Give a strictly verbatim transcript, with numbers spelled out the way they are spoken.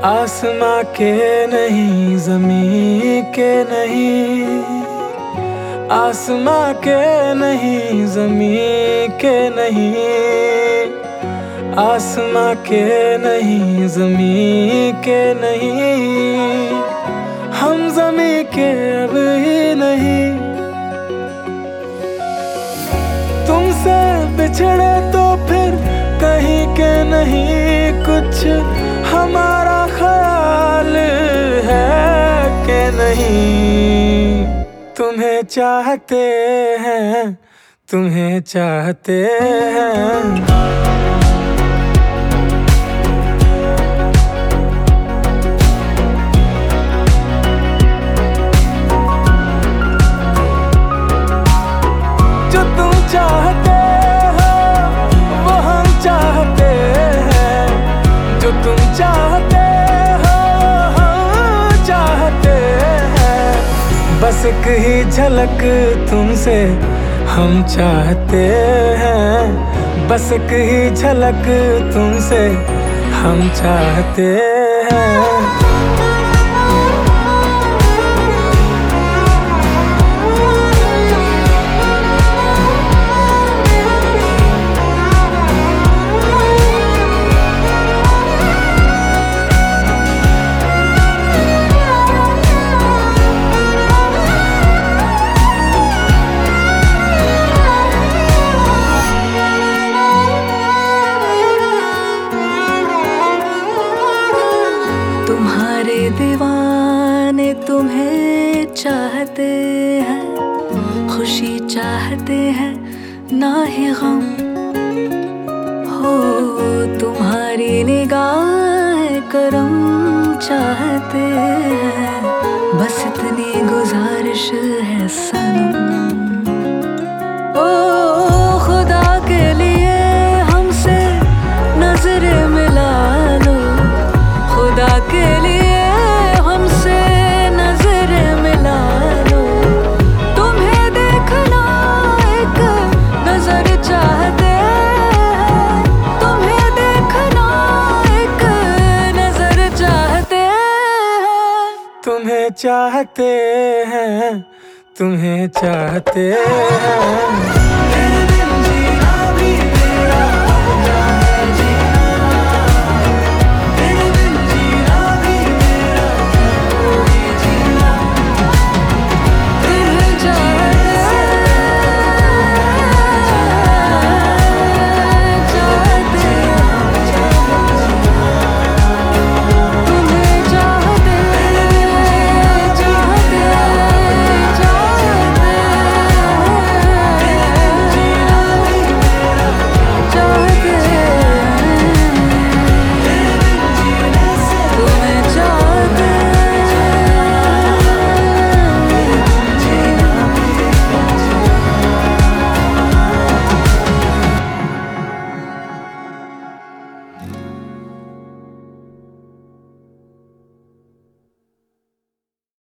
आसमां के नहीं, ज़मीं के नहीं, आसमां के नहीं, ज़मीं के नहीं, आसमां के नहीं, ज़मीं के नहीं, हम ज़मीं के अब ही नहीं। तुमसे बिछड़े तो फिर कहीं के नहीं, कुछ हमारा ख्याल है कि नहीं। तुम्हें चाहते हैं, तुम्हें चाहते हैं। चाहते हो वो हम चाहते हैं, जो तुम चाहते हो हम चाहते हैं। बस एक ही झलक तुमसे हम चाहते हैं, बस एक ही झलक तुमसे हम चाहते हैं। तुम्हारे दीवाने तुम्हें चाहते हैं, खुशी चाहते हैं ना ही गम हो। तुम्हारी निगाह करम चाहते हैं, बस इतनी गुजारिश है सनम। ओ खुदा के लिए हमसे नजर मिला लो, खुदा के लिए हमसे नजर मिला लो। तुम्हें देखना एक नजर चाहते हैं, तुम्हें देखना एक नजर चाहते हैं। तुम्हें चाहते हैं, तुम्हें चाहते हैं।